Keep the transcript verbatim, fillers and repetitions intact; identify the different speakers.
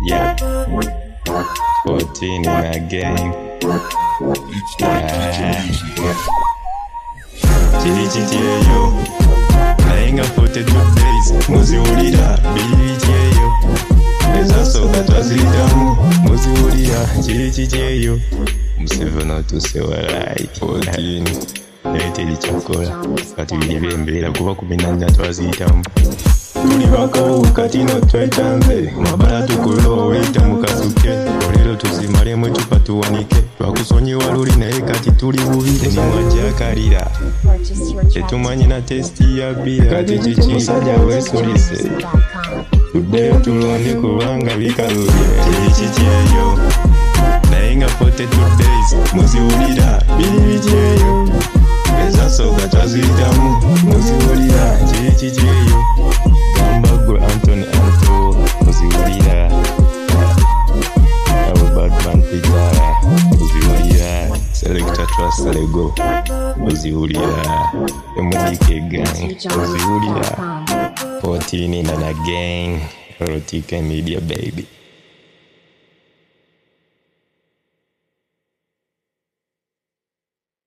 Speaker 1: Yeah, fourteen in a gang. Chili chitieyo, nainga forty two days. Muzi ulira, bili chitieyo. Eza soka twazitamu, muzi ulira, chili chitieyo. Museveno tuse walai, fourteen. Nete lichakola, kati bilibembera kuba kubinanya twazitamu. Tuli bakawo kati no twetanze mabala tukulo wita mukasuke olero tuzimale mwe tupa tuwanike twakusonyiwa luli naye kati tuli bubire nimwajakalira tetumanyi na testi ya bira kati kiki musajja weesolise tuddeyo tulonde kubanga bikalubye kikikyeyo naye nga forty two days muziwulira biri bikyeyo ezasooka twaziyitamu muziwulira kikikyeyo Go Anthony Anto, Muziwulira. Our Batman Pitara, Muziwulira. Selector Trust Lego, Muziwulira. M D K Gang, Muziwulira. fourteen in a gang, Erotica Media Baby.